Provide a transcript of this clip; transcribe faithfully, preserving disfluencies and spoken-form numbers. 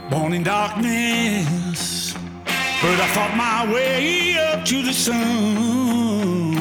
Born in darkness, but I fought my way up to the sun.